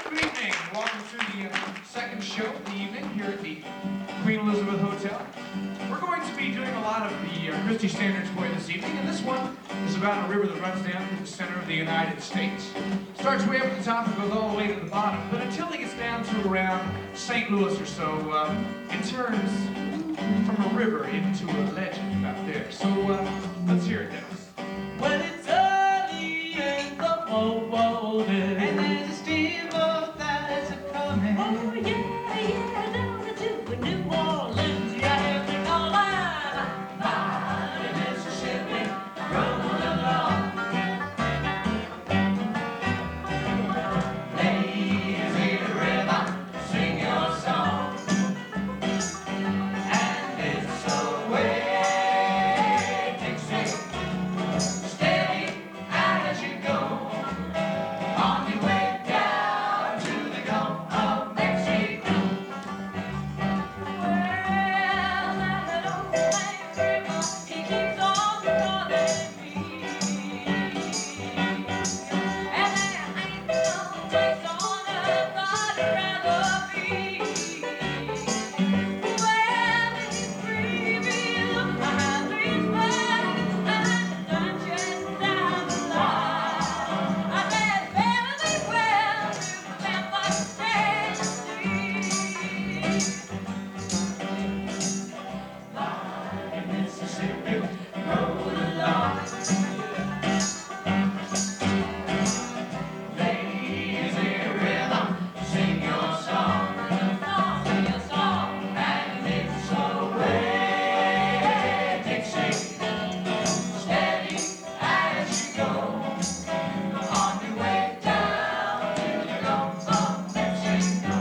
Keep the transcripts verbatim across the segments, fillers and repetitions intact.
Good evening. Welcome to the uh, second show of the evening here at the Queen Elizabeth Hotel. We're going to be doing a lot of the uh, Christy standards for you this evening, and this one is about a river that runs down through the center of the United States. Starts way up at the top and goes all the way to the bottom, but until it gets down to around Saint Louis or so, uh, it turns from a river into a legend out there. So uh, let's hear it, Dennis. When it's early in the morning and there's a steamboat that's a-coming. Oh yeah, yeah, down to New Orleans, you have to call line. By the Mississippi, rolling along. Lazy river, sing your song. And it's away, Dixie. Steady as you go. On your way down to the Gulf of Mexico. Well, that old Saint River, he keeps on calling me. And there ain't no place on earth I'd rather be. Well, he's creepy, look behind these mountains, and the dungeons down the line. I said, fairly well to Memphis, Tennessee. Mississippi, roll along. Lazy river, sing your song. Sing your song. And it's away, Dixie. Steady as you go. On your way down to the Gulf of Mexico.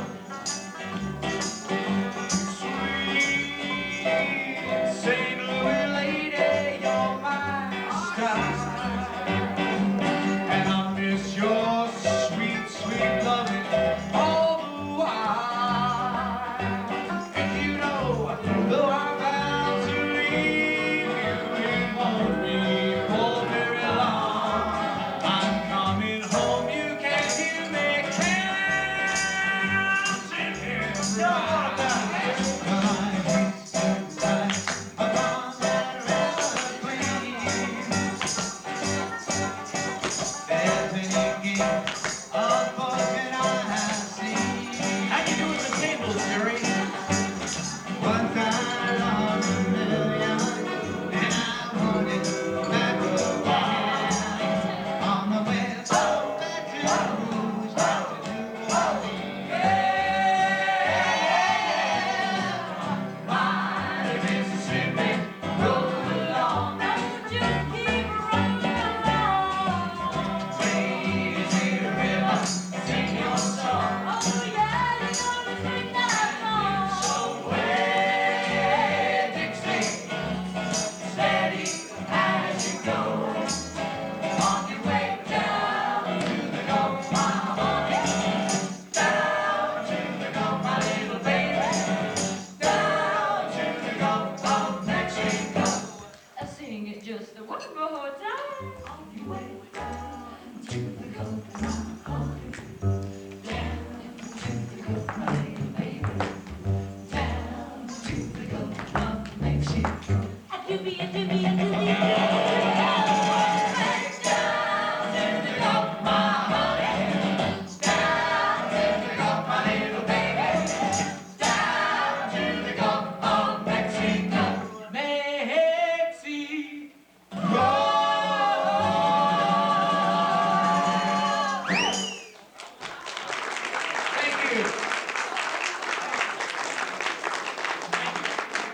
Saint Louis lady, you're my star, and I miss your sweet, sweet loving all the while. And you know, though I'm bound to leave you, it won't be for very long. I'm coming home, you can hear me counting down. How you doing with the tables, Jerry? Mississippi, roll along. Just keep rolling along. Lazy river, sing your song. Oh yeah, you're gonna sing that song. Away, Dixie, steady as you go. On your way down to the Gulf, my honey. Down to the Gulf, my little baby. Down to the Gulf of Mexico. I sing it just one more time. On your way down to the Gulf, my honey. Down to the Gulf, my little baby. Down to the Gulf of Mexico. A doobie, a doobie,